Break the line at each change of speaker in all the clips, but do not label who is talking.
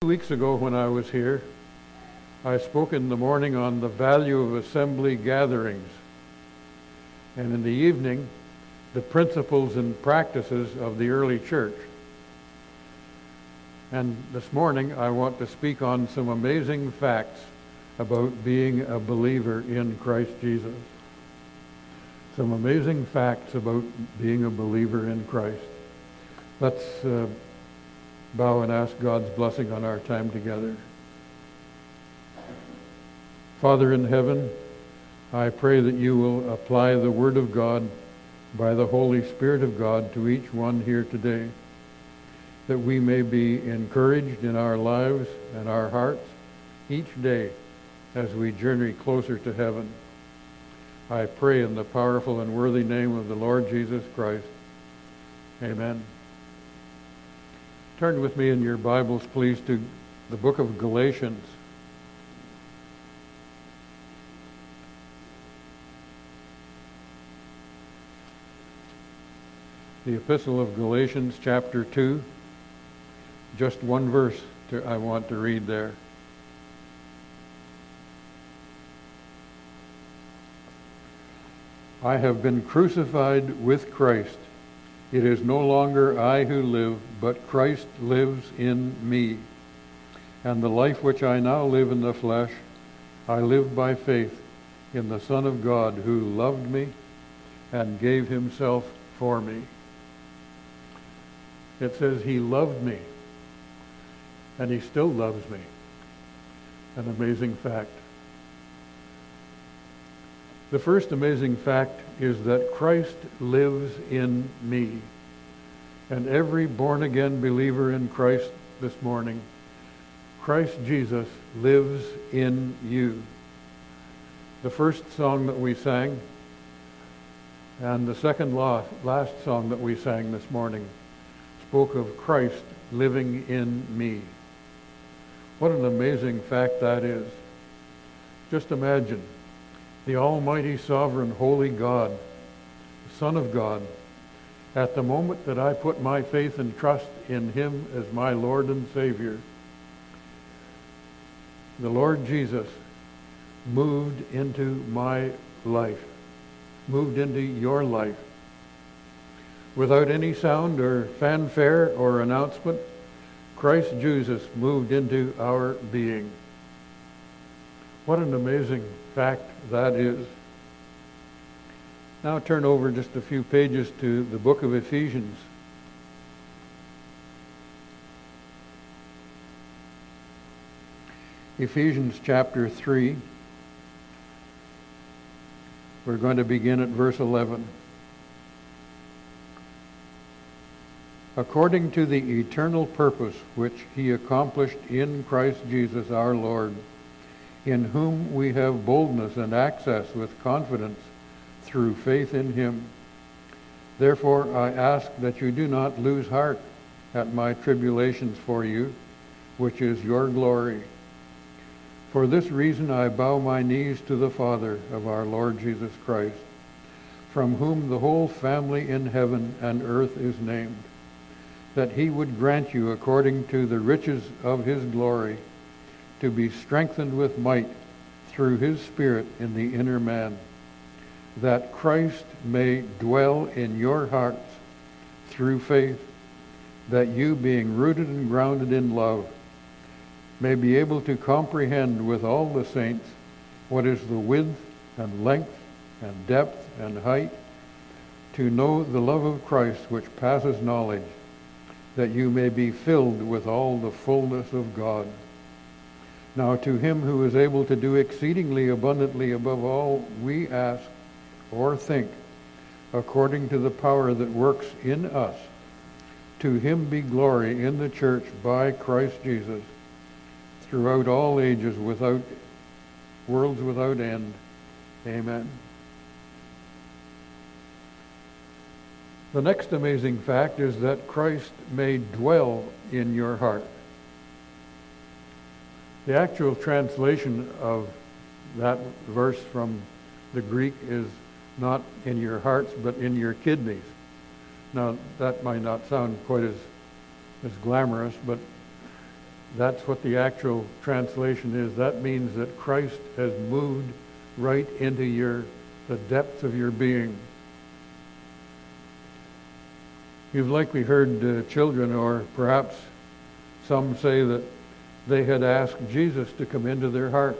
2 weeks ago when I was here, I spoke in the morning on the value of assembly gatherings, and in the evening, the principles and practices of the early church. And this morning, I want to speak on some amazing facts about being a believer in Christ Jesus. Some amazing facts about being a believer in Christ. Let's bow and ask God's blessing on our time together. Father in heaven, I pray that you will apply the Word of God by the Holy Spirit of God to each one here today, that we may be encouraged in our lives and our hearts each day as we journey closer to heaven. I pray in the powerful and worthy name of the Lord Jesus Christ. Amen. Turn with me in your Bibles, please, to the book of Galatians. The Epistle of Galatians, chapter 2. Just one verse I want to read there. I have been crucified with Christ. It is no longer I who live, but Christ lives in me. And the life which I now live in the flesh, I live by faith in the Son of God, who loved me and gave himself for me. It says he loved me, and he still loves me. An amazing fact. The first amazing fact is that Christ lives in me. And every born-again believer in Christ this morning, Christ Jesus lives in you. The first song that we sang and the second last song that we sang this morning spoke of Christ living in me. What an amazing fact that is. Just imagine the Almighty, Sovereign, Holy God, the Son of God, at the moment that I put my faith and trust in him as my Lord and Savior, the Lord Jesus moved into my life, moved into your life. Without any sound or fanfare or announcement, Christ Jesus moved into our being. What an amazing fact that is. Now turn over just a few pages to the book of Ephesians. Ephesians chapter 3. We're going to begin at verse 11. According to the eternal purpose which he accomplished in Christ Jesus our Lord, in whom we have boldness and access with confidence through faith in him. Therefore I ask that you do not lose heart at my tribulations for you, which is your glory. For this reason I bow my knees to the Father of our Lord Jesus Christ, from whom the whole family in heaven and earth is named, that he would grant you according to the riches of his glory to be strengthened with might through his Spirit in the inner man, that Christ may dwell in your hearts through faith, that you, being rooted and grounded in love, may be able to comprehend with all the saints what is the width and length and depth and height, to know the love of Christ which passes knowledge, that you may be filled with all the fullness of God. Now to him who is able to do exceedingly abundantly above all we ask or think, according to the power that works in us, to him be glory in the church by Christ Jesus, throughout all ages, worlds without end. Amen. The next amazing fact is that Christ may dwell in your heart. The actual translation of that verse from the Greek is not in your hearts, but in your kidneys. Now, that might not sound quite as glamorous, but That's what the actual translation is. That means that Christ has moved right into the depths of your being. You've likely heard children, or perhaps some, say that they had asked Jesus to come into their heart.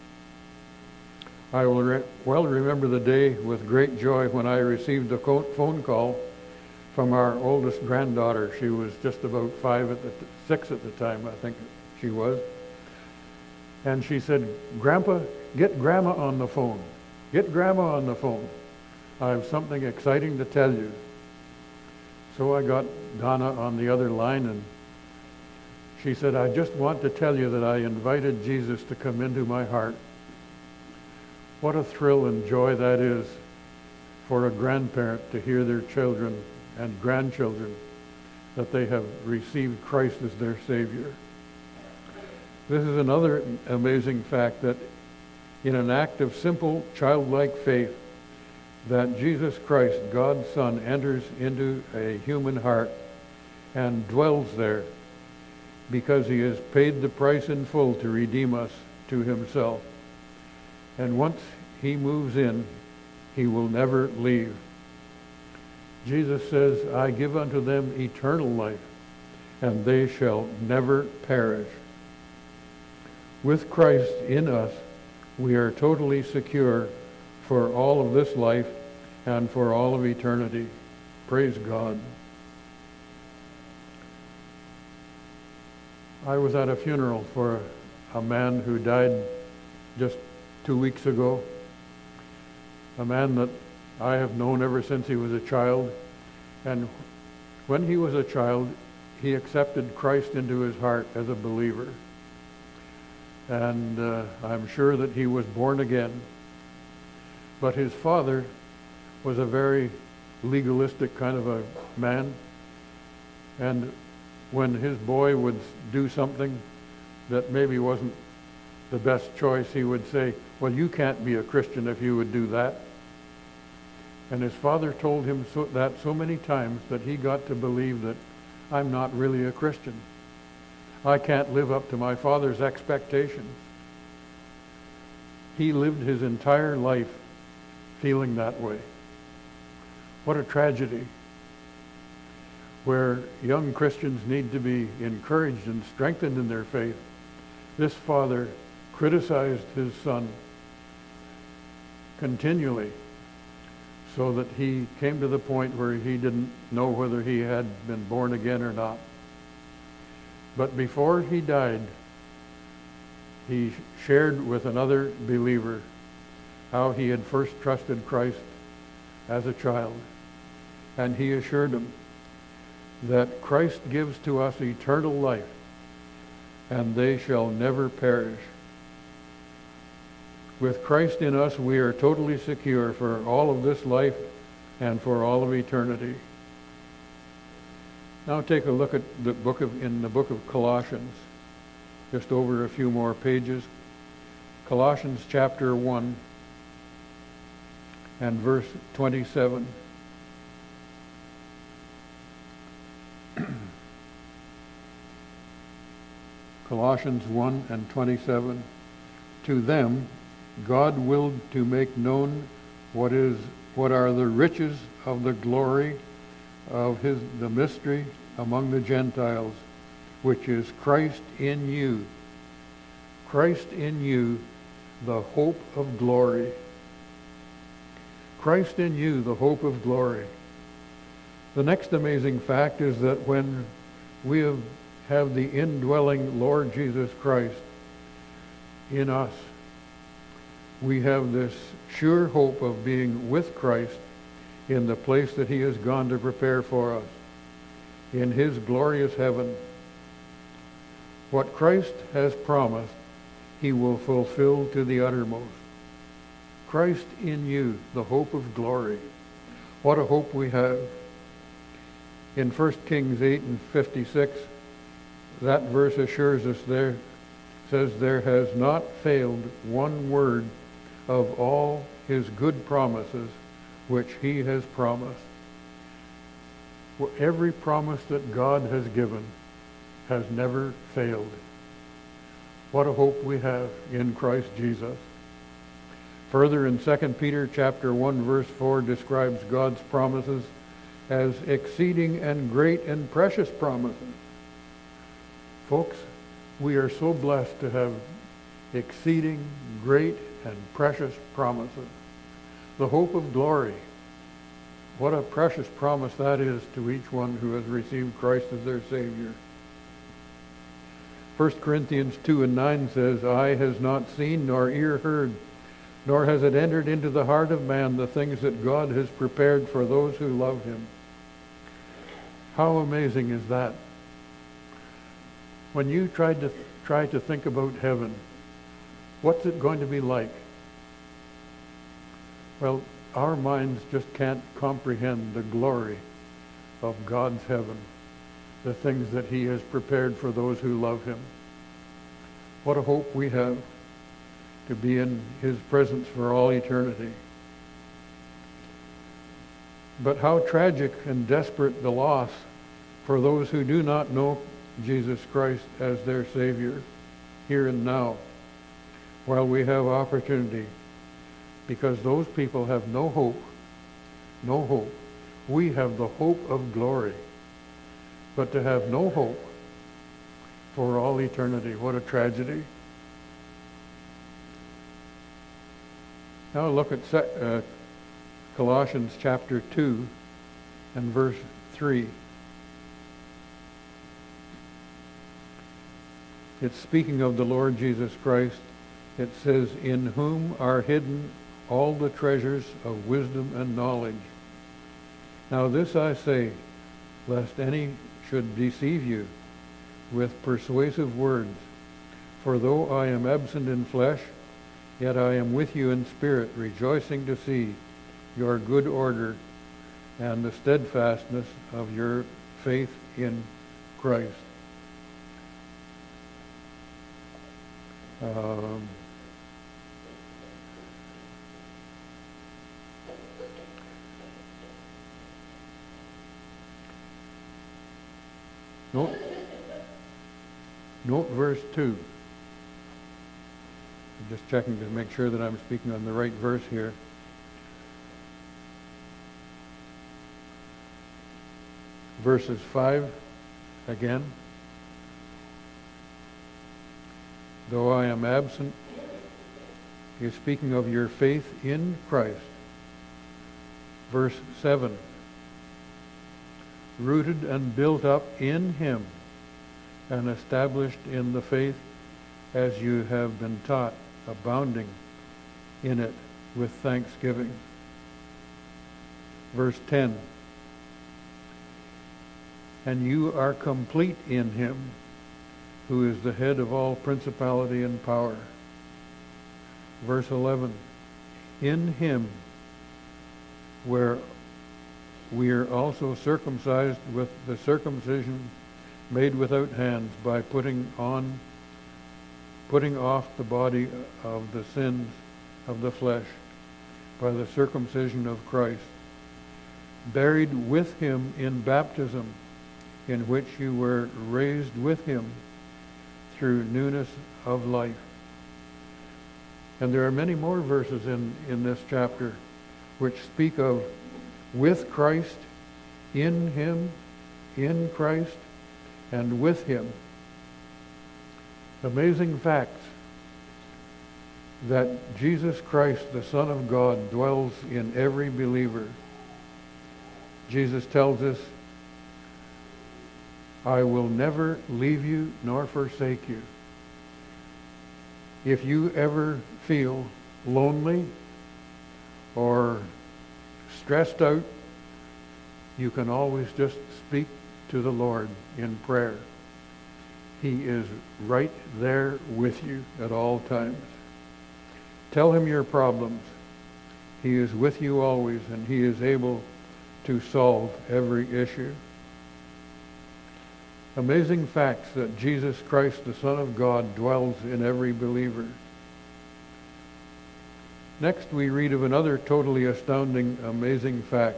I will well remember the day with great joy when I received a phone call from our oldest granddaughter. She was just about 6 at the time, I think she was. And she said, "Grandpa, get Grandma on the phone. Get Grandma on the phone. I have something exciting to tell you." So I got Donna on the other line, and she said, "I just want to tell you that I invited Jesus to come into my heart." What a thrill and joy that is for a grandparent to hear their children and grandchildren that they have received Christ as their Savior. This is another amazing fact, that in an act of simple childlike faith, that Jesus Christ, God's Son, enters into a human heart and dwells there because he has paid the price in full to redeem us to himself. And once he moves in, he will never leave. Jesus says, "I give unto them eternal life, and they shall never perish." With Christ in us, we are totally secure for all of this life and for all of eternity. Praise God. I was at a funeral for a man who died just 2 weeks ago. A man that I have known ever since he was a child. And when he was a child, he accepted Christ into his heart as a believer. And I'm sure that he was born again. But his father was a very legalistic kind of a man. And when his boy would do something that maybe wasn't the best choice, he would say, "Well, you can't be a Christian if you would do that." And his father told him that so many times that he got to believe that I'm not really a Christian. I can't live up to my father's expectations. He lived his entire life feeling that way. What a tragedy, where young Christians need to be encouraged and strengthened in their faith. This father criticized his son continually, so that he came to the point where he didn't know whether he had been born again or not. But before he died, he shared with another believer how he had first trusted Christ as a child. And he assured him that Christ gives to us eternal life, and they shall never perish. With Christ in us, we are totally secure for all of this life and for all of eternity. Now take a look at in the book of Colossians, just over a few more pages. Colossians chapter 1 and verse 27. Colossians 1 and 27. To them God willed to make known what are the riches of the glory of the mystery among the Gentiles, which is Christ in you. Christ in you, the hope of glory. Christ in you, the hope of glory. The next amazing fact is that when we have the indwelling Lord Jesus Christ in us, we have this sure hope of being with Christ in the place that he has gone to prepare for us, in his glorious heaven. What Christ has promised, he will fulfill to the uttermost. Christ in you, the hope of glory. What a hope we have. In 1 Kings 8 and 56, that verse assures us there, says, there has not failed one word of all his good promises which he has promised. Every promise that God has given has never failed. What a hope we have in Christ Jesus. Further, in 2 Peter chapter 1, verse 4 describes God's promises as exceeding and great and precious promises. Folks, we are so blessed to have exceeding great and precious promises. The hope of glory. What a precious promise that is to each one who has received Christ as their Savior. 1 Corinthians 2:9 says, "Eye has not seen, nor ear heard, nor has it entered into the heart of man the things that God has prepared for those who love him." How amazing is that? When you try to think about heaven, what's it going to be like? Well, our minds just can't comprehend the glory of God's heaven, the things that he has prepared for those who love him. What a hope we have to be in his presence for all eternity. But how tragic and desperate the loss for those who do not know Jesus Christ as their Savior here and now, while we have opportunity, because those people have no hope, no hope. We have the hope of glory, but to have no hope for all eternity, what a tragedy. Now look at Colossians chapter 2 and verse 3. It's speaking of the Lord Jesus Christ. It says, "In whom are hidden all the treasures of wisdom and knowledge. Now this I say, lest any should deceive you with persuasive words. For though I am absent in flesh, yet I am with you in spirit, rejoicing to see your good order and the steadfastness of your faith in Christ." Note verse 2. I'm just checking to make sure that I'm speaking on the right verse here. Verses 5 again. "Though I am absent," he is speaking of your faith in Christ. Verse 7. "Rooted and built up in him, and established in the faith as you have been taught, abounding in it with thanksgiving." Verse 10. "And you are complete in him, who is the head of all principality and power." Verse 11. "In him, where we are also circumcised with the circumcision made without hands, by putting off the body of the sins of the flesh by the circumcision of Christ, buried with him in baptism, in which you were raised with him through newness of life." And there are many more verses in this chapter which speak of with Christ, in him, in Christ, and with him. Amazing facts that Jesus Christ, the Son of God, dwells in every believer. Jesus tells us, "I will never leave you nor forsake you." If you ever feel lonely or stressed out, you can always just speak to the Lord in prayer. He is right there with you at all times. Tell him your problems. He is with you always, and he is able to solve every issue. Amazing facts that Jesus Christ, the Son of God, dwells in every believer. Next, we read of another totally astounding, amazing fact.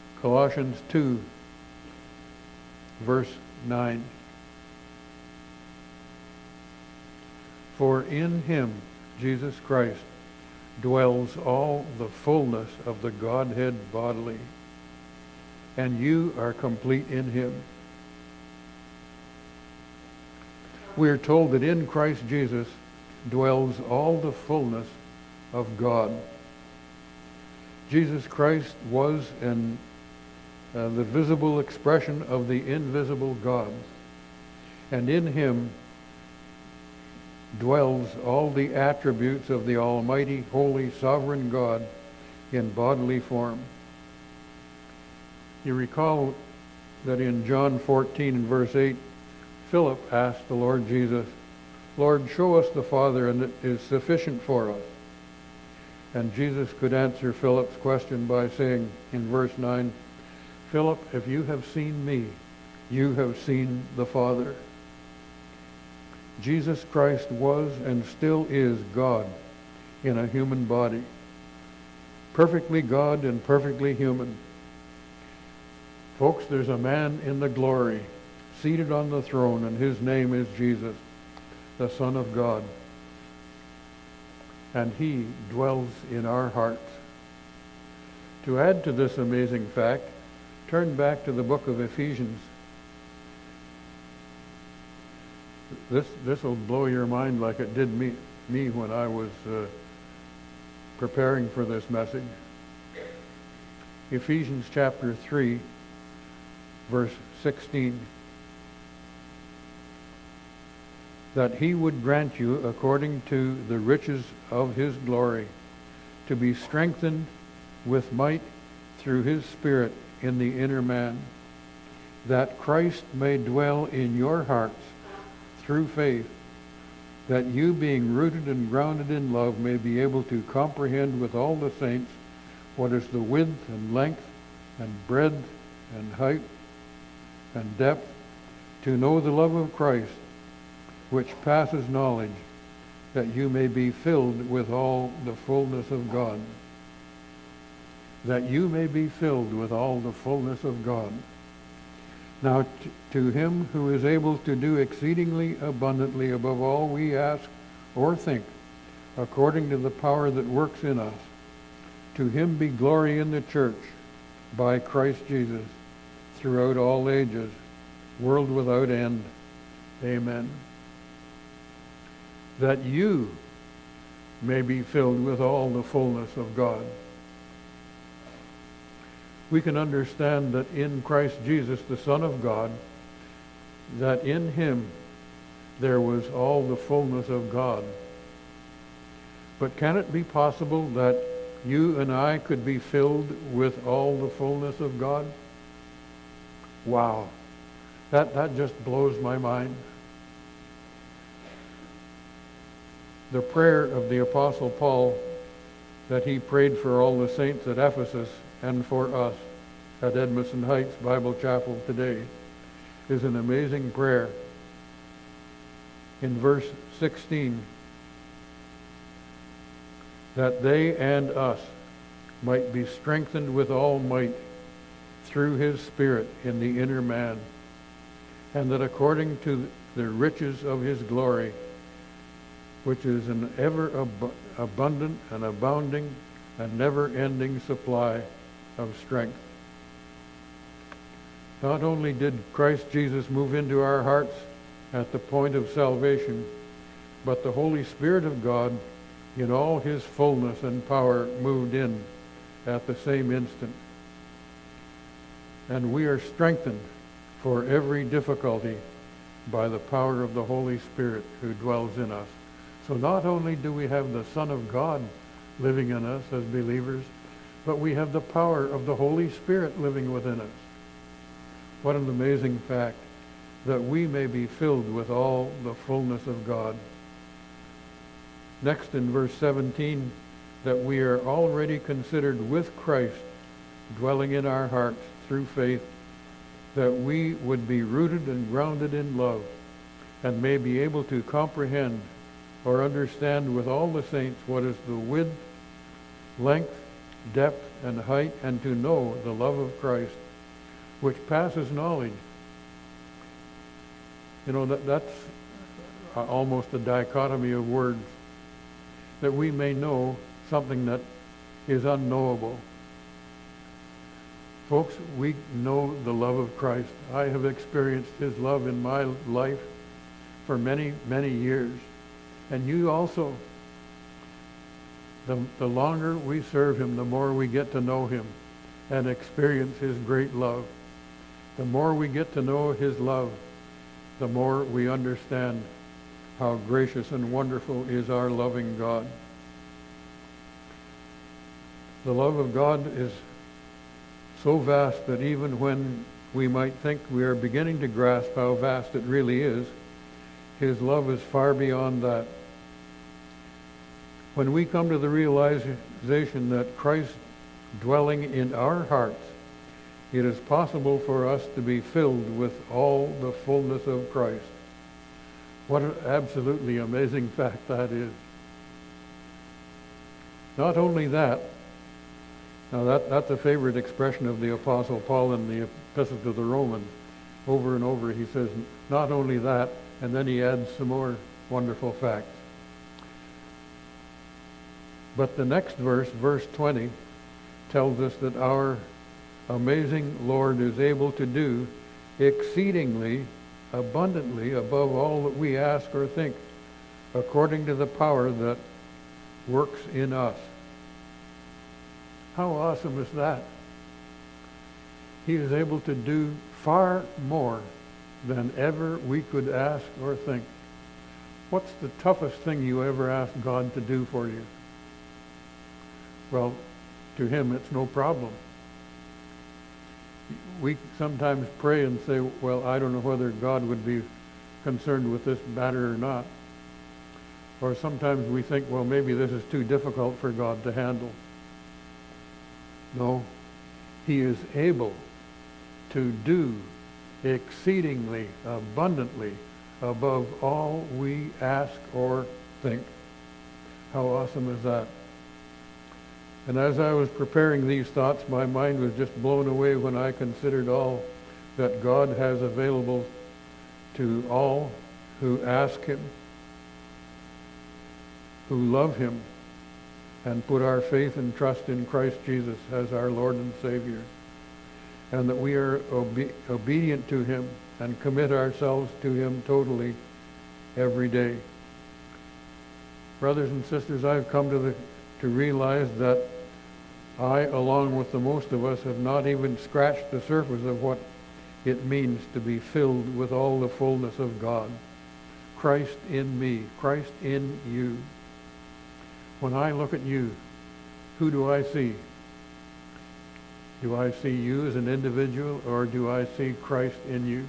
Colossians 2, verse 9. For in him, Jesus Christ, dwells all the fullness of the Godhead bodily, and you are complete in him. We are told that in Christ Jesus dwells all the fullness of God. Jesus Christ was the visible expression of the invisible God, and in him dwells all the attributes of the Almighty, Holy, Sovereign God in bodily form. You recall that in John 14 and verse 8, Philip asked the Lord Jesus, "Lord, show us the Father, and it is sufficient for us." And Jesus could answer Philip's question by saying in verse 9, "Philip, if you have seen me, you have seen the Father." Jesus Christ was and still is God in a human body, perfectly God and perfectly human. Folks, there's a man in the glory seated on the throne, and his name is Jesus, the Son of God. And he dwells in our hearts. To add to this amazing fact, turn back to the book of Ephesians. This will blow your mind like it did me when I was preparing for this message. Ephesians chapter 3, verse 16. That he would grant you, according to the riches of his glory, to be strengthened with might through his Spirit in the inner man, that Christ may dwell in your hearts through faith, that you, being rooted and grounded in love, may be able to comprehend with all the saints what is the width and length and breadth and height and depth, to know the love of Christ, which passes knowledge, that you may be filled with all the fullness of God. That you may be filled with all the fullness of God. Now to him who is able to do exceedingly abundantly above all we ask or think, according to the power that works in us, to him be glory in the church by Christ Jesus throughout all ages, world without end. Amen. That you may be filled with all the fullness of God. We can understand that in Christ Jesus, the Son of God, that in him there was all the fullness of God. But can it be possible that you and I could be filled with all the fullness of God? Wow. That just blows my mind. The prayer of the Apostle Paul that he prayed for all the saints at Ephesus and for us at Edmondson Heights Bible Chapel today is an amazing prayer. In verse 16, that they and us might be strengthened with all might through his Spirit in the inner man, and that according to the riches of his glory, which is an ever abundant and abounding and never-ending supply of strength. Not only did Christ Jesus move into our hearts at the point of salvation, but the Holy Spirit of God in all his fullness and power moved in at the same instant. And we are strengthened for every difficulty by the power of the Holy Spirit who dwells in us. So not only do we have the Son of God living in us as believers, but we have the power of the Holy Spirit living within us. What an amazing fact, that we may be filled with all the fullness of God. Next in verse 17, that we are already considered with Christ, dwelling in our hearts through faith, that we would be rooted and grounded in love, and may be able to comprehend or understand with all the saints what is the width, length, depth, and height, and to know the love of Christ, which passes knowledge. You know, that's almost a dichotomy of words, that we may know something that is unknowable. Folks, we know the love of Christ. I have experienced his love in my life for many, many years. And you also. The longer we serve him, the more we get to know him and experience his great love. The more we get to know his love, the more we understand how gracious and wonderful is our loving God. The love of God is so vast that even when we might think we are beginning to grasp how vast it really is, his love is far beyond that. When we come to the realization that Christ dwelling in our hearts, it is possible for us to be filled with all the fullness of Christ. What an absolutely amazing fact that is. Not only that, now that's a favorite expression of the Apostle Paul in the Epistle to the Romans. Over and over he says, not only that, and then he adds some more wonderful facts. But the next verse, verse 20, tells us that our amazing Lord is able to do exceedingly abundantly above all that we ask or think, according to the power that works in us. How awesome is that? He is able to do far more than ever we could ask or think. What's the toughest thing you ever asked God to do for you? Well, to him it's no problem. We sometimes pray and say, well, I don't know whether God would be concerned with this matter or not. Or sometimes we think, well, maybe this is too difficult for God to handle. No, he is able to do exceedingly abundantly above all we ask or think. How awesome is that? And as I was preparing these thoughts, my mind was just blown away when I considered all that God has available to all who ask him, who love him, and put our faith and trust in Christ Jesus as our Lord and Savior, and that we are obedient to him and commit ourselves to him totally every day. Brothers and sisters, I've come to realize that I, along with the most of us, have not even scratched the surface of what it means to be filled with all the fullness of God. Christ in me, Christ in you. When I look at you, who do I see? Do I see you as an individual, or do I see Christ in you?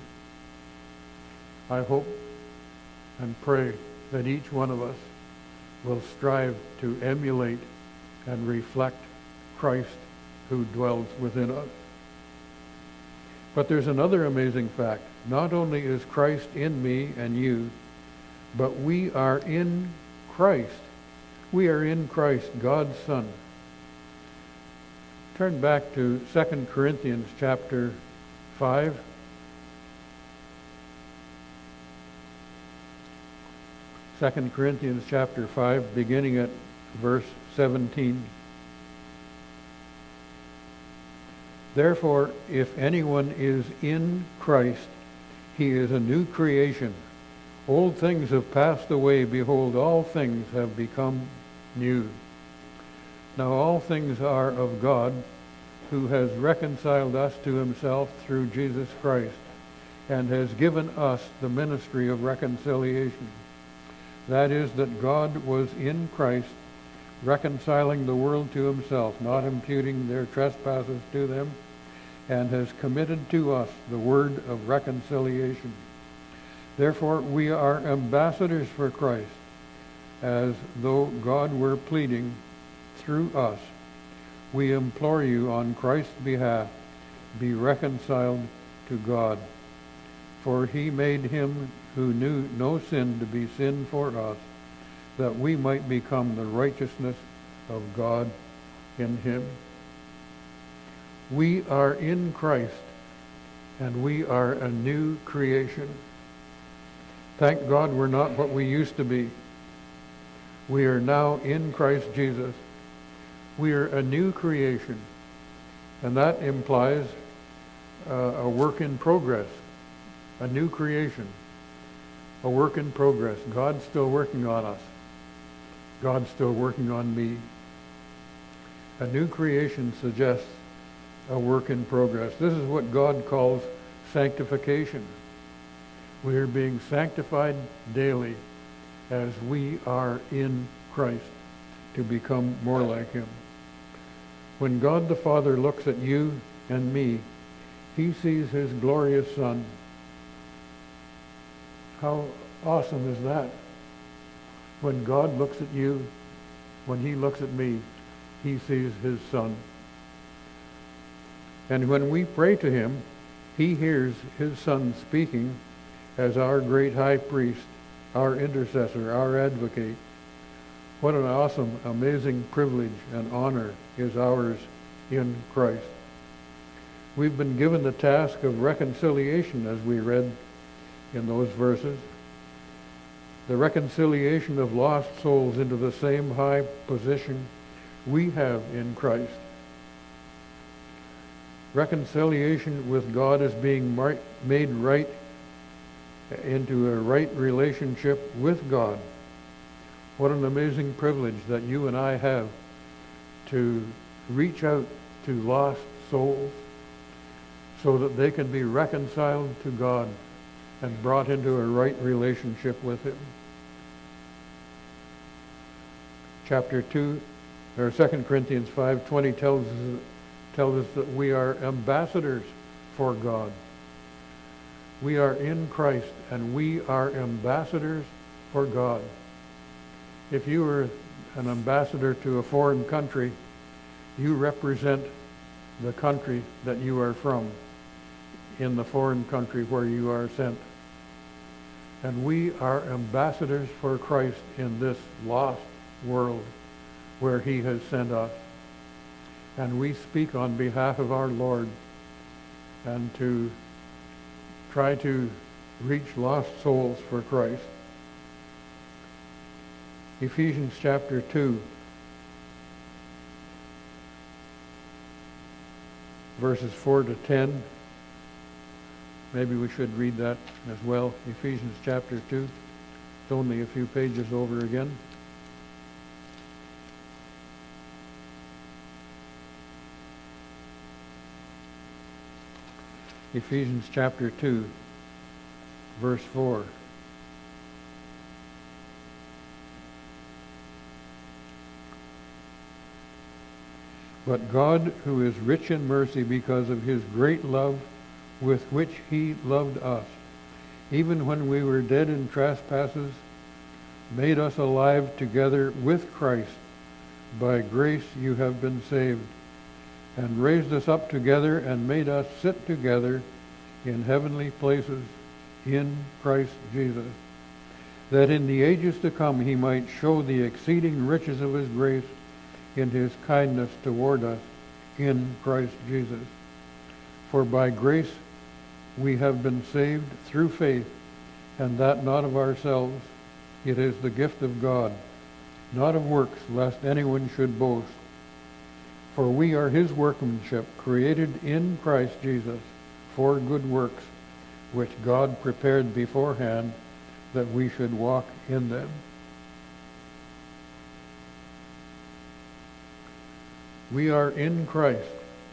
I hope and pray that each one of us will strive to emulate and reflect Christ who dwells within us. But there's another amazing fact. Not only is Christ in me and you, but we are in Christ. We are in Christ, God's Son. Turn back to 2 Corinthians chapter 5. 2 Corinthians chapter 5, beginning at verse 17. Therefore, if anyone is in Christ, he is a new creation. Old things have passed away. Behold, all things have become new. Now all things are of God, who has reconciled us to himself through Jesus Christ, and has given us the ministry of reconciliation. That is, that God was in Christ, reconciling the world to himself, not imputing their trespasses to them, and has committed to us the word of reconciliation. Therefore we are ambassadors for Christ, as though God were pleading through us. We implore you on Christ's behalf, be reconciled to God. For he made him who knew no sin to be sin for us, that we might become the righteousness of God in him. We are in Christ, and we are a new creation. Thank God we're not what we used to be. We are now in Christ Jesus. We are a new creation, and that implies a work in progress, a new creation, a work in progress. God's still working on us. God's still working on me. A new creation suggests a work in progress. This is what God calls sanctification. We are being sanctified daily as we are in Christ to become more like him. When God the Father looks at you and me, he sees his glorious Son. How awesome is that? When God looks at you, when he looks at me, he sees his Son. And when we pray to him, he hears his Son speaking as our great high priest, our intercessor, our advocate. What an awesome, amazing privilege and honor is ours in Christ. We've been given the task of reconciliation, as we read in those verses. The reconciliation of lost souls into the same high position we have in Christ. Reconciliation with God is being made right into a right relationship with God. What an amazing privilege that you and I have to reach out to lost souls so that they can be reconciled to God and brought into a right relationship with him. Chapter 2, or 2 Corinthians 5:20 tells us that we are ambassadors for God. We are in Christ, and we are ambassadors for God. If you are an ambassador to a foreign country, you represent the country that you are from in the foreign country where you are sent. And we are ambassadors for Christ in this lost world where he has sent us. And we speak on behalf of our Lord and to try to reach lost souls for Christ. Ephesians chapter 2, verses 4 to 10. Maybe we should read that as well. Ephesians chapter 2. It's only a few pages over again. Ephesians chapter 2, verse 4. But God, who is rich in mercy because of his great love with which he loved us, even when we were dead in trespasses, made us alive together with Christ. By grace you have been saved, and raised us up together and made us sit together in heavenly places in Christ Jesus, that in the ages to come he might show the exceeding riches of his grace in his kindness toward us in Christ Jesus. For by grace we have been saved through faith, and that not of ourselves. It is the gift of God, not of works, lest anyone should boast. For we are his workmanship, created in Christ Jesus for good works, which God prepared beforehand that we should walk in them. We are in Christ.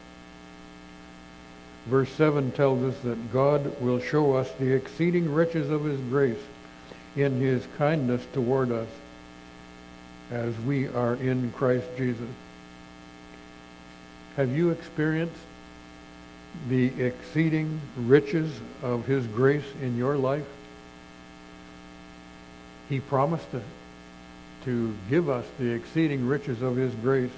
Verse 7 tells us that God will show us the exceeding riches of his grace in his kindness toward us as we are in Christ Jesus. Have you experienced the exceeding riches of his grace in your life? He promised to give us the exceeding riches of his grace.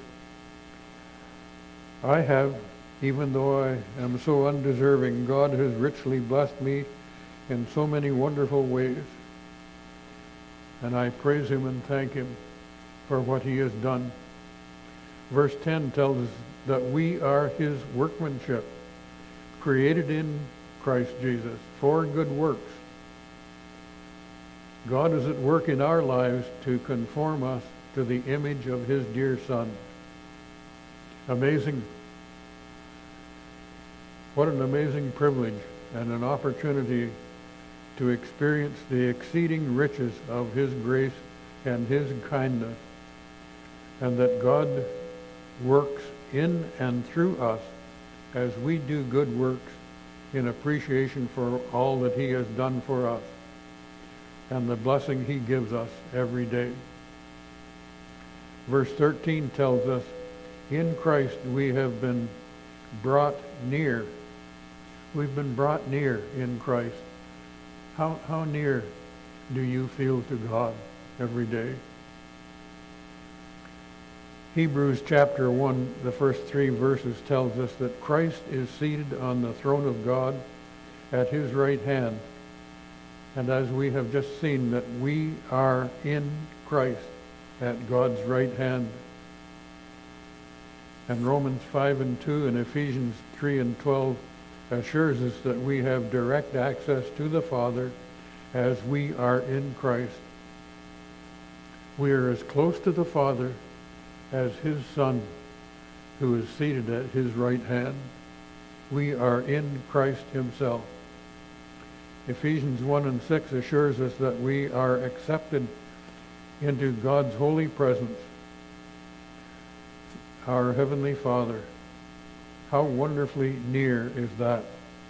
I have, even though I am so undeserving. God has richly blessed me in so many wonderful ways. And I praise him and thank him for what he has done. Verse 10 tells us that we are his workmanship, created in Christ Jesus for good works. God is at work in our lives to conform us to the image of his dear Son. Amazing. What an amazing privilege and an opportunity to experience the exceeding riches of his grace and his kindness, and that God works in and through us as we do good works in appreciation for all that he has done for us and the blessing he gives us every day. Verse 13 tells us, in Christ we have been brought near. We've been brought near in Christ. How near do you feel to God every day? Hebrews chapter 1, the first 3 verses tells us that Christ is seated on the throne of God at his right hand. And as we have just seen, that we are in Christ at God's right hand. And Romans 5 and 2 and Ephesians 3 and 12 assures us that we have direct access to the Father as we are in Christ. We are as close to the Father as his Son, who is seated at his right hand. We are in Christ himself. Ephesians 1 and 6 assures us that we are accepted into God's holy presence, our Heavenly Father. How wonderfully near is that?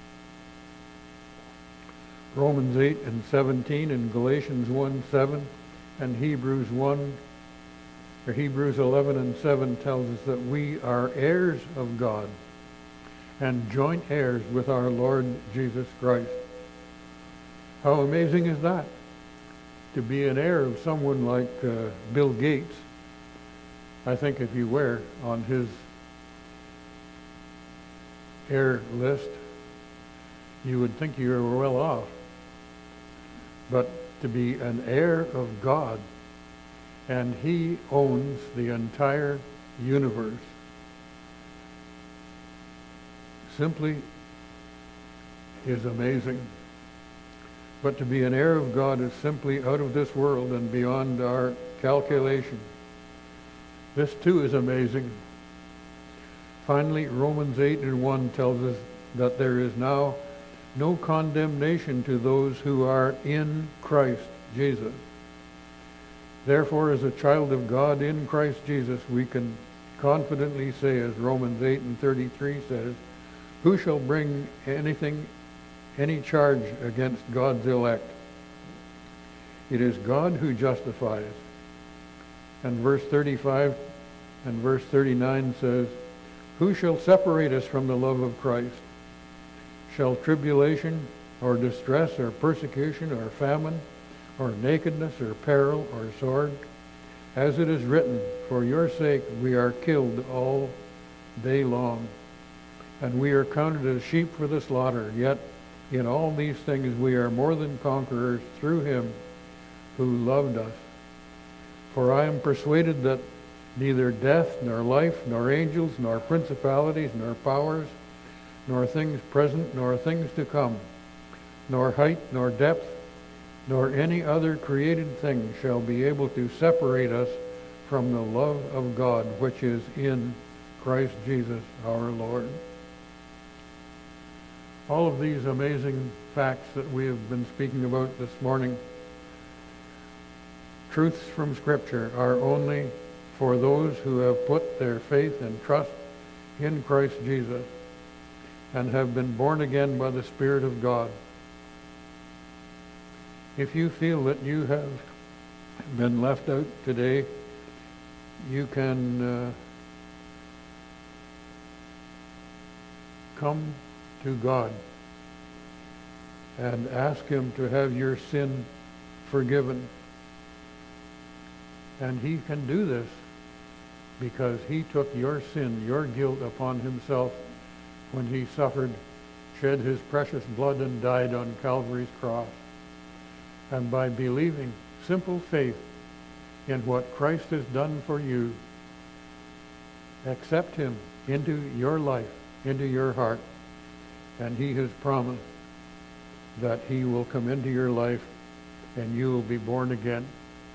Romans 8 and 17 and Galatians 1, 7 and Hebrews 11 and 7 tells us that we are heirs of God and joint heirs with our Lord Jesus Christ. How amazing is that? To be an heir of someone like Bill Gates. I think if you were on his heir list, you would think you were well off. But to be an heir of God, and he owns the entire universe, simply is amazing. But to be an heir of God is simply out of this world and beyond our calculation. This too is amazing. Finally, Romans 8 and 1 tells us that there is now no condemnation to those who are in Christ Jesus. Therefore, as a child of God in Christ Jesus, we can confidently say, as Romans 8 and 33 says, who shall bring any charge against God's elect? It is God who justifies. And verse 35 and verse 39 says, who shall separate us from the love of Christ? Shall tribulation or distress or persecution or famine or nakedness or peril or sword? As it is written, for your sake we are killed all day long, and we are counted as sheep for the slaughter. Yet in all these things we are more than conquerors through him who loved us. For I am persuaded that neither death, nor life, nor angels, nor principalities, nor powers, nor things present, nor things to come, nor height, nor depth, nor any other created thing shall be able to separate us from the love of God, which is in Christ Jesus our Lord. All of these amazing facts that we have been speaking about this morning, truths from Scripture, are only for those who have put their faith and trust in Christ Jesus and have been born again by the Spirit of God. If you feel that you have been left out today, you can come to God and ask him to have your sin forgiven. And he can do this because he took your sin, your guilt upon himself when he shed his precious blood and died on Calvary's cross. And by believing simple faith in what Christ has done for you, accept him into your life, into your heart, and he has promised that he will come into your life and you will be born again.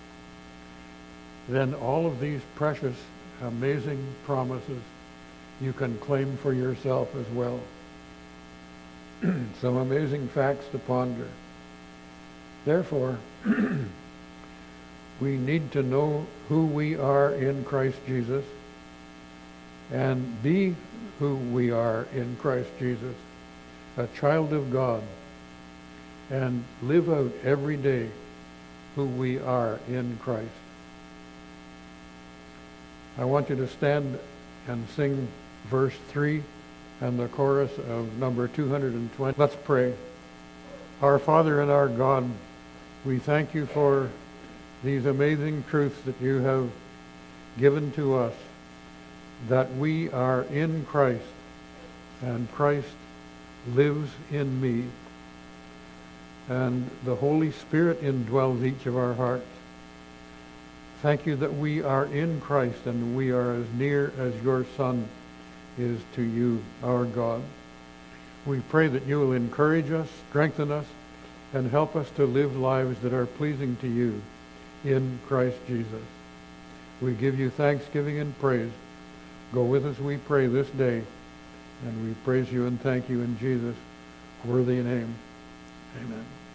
Then all of these precious, amazing promises you can claim for yourself as well. Some amazing facts to ponder. Therefore, we need to know who we are in Christ Jesus and be who we are in Christ Jesus, a child of God, and live out every day who we are in Christ. I want you to stand and sing verse 3 and the chorus of number 220. Let's pray. Our Father and our God, we thank you for these amazing truths that you have given to us, that we are in Christ and Christ lives in me, and the Holy Spirit indwells each of our hearts. Thank you that we are in Christ and we are as near as your Son is to you, our God. We pray that you will encourage us, strengthen us, and help us to live lives that are pleasing to you in Christ Jesus. We give you thanksgiving and praise. Go with us, we pray, this day, and we praise you and thank you in Jesus' worthy name. Amen.